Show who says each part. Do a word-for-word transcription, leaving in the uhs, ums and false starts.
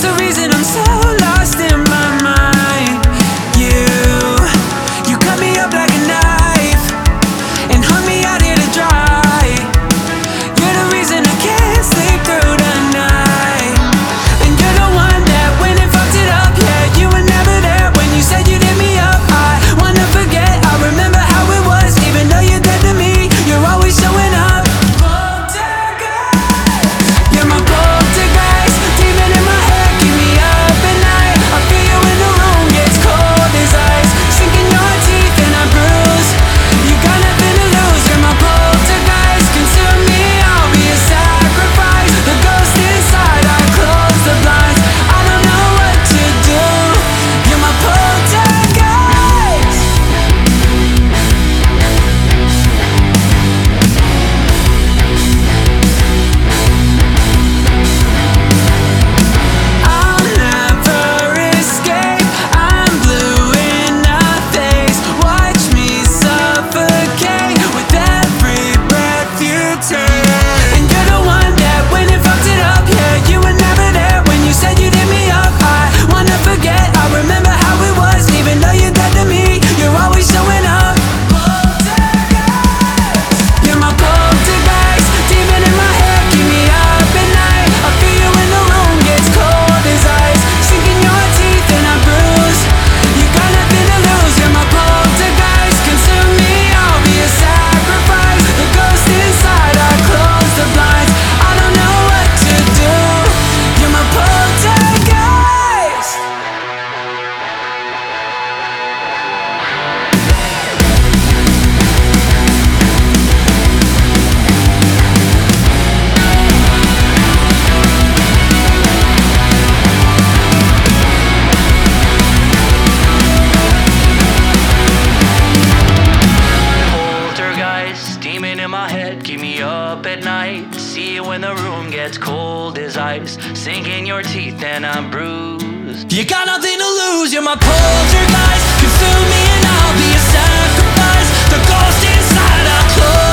Speaker 1: the reason I'm so lost in my mind. You, you cut me up like a knife and hung me out here to dry. You're the reason I can't sleep through the night. And you're the one that when it fucked it up, yeah, you were never there when you said you'd hit me up. I wanna forget, I remember how it was, even though you're dead to me, you're always showing up. You're my poltergeist, demon in my head, keep me up at night. I feel you in the room, gets cold as ice, sinking your teeth and I bruise. You got nothing to lose, you're my poltergeist, consume me, I'll be a sacrifice. The ghost inside, I close the blinds, I don't know what to do. You're my poltergeist. I'll never escape, I'm blue in the face. Watch me suffocate with every breath you take. And you're the one that when it fucked it up, yeah, you were never there when you said you'd hit me up. I wanna forget, I remember how it was, even though you're dead to me, you're always showing up. You're my poltergeist, demon in my head, keep me up at night. I feel you in the room, gets cold as ice, sinking your teeth and I bruise. You got nothing to lose, you're my poltergeist, consume me, I'll be a sacrifice. The ghost inside, I close the blinds, I don't know what to do. You're my poltergeist.
Speaker 2: Poltergeist, demon in my head, keep me up at night. See you when the room gets cold as ice, sink in your teeth and I'm bruised. You got nothing to lose, you're my poltergeist, consume me and I'll be a sacrifice. The ghost inside, I close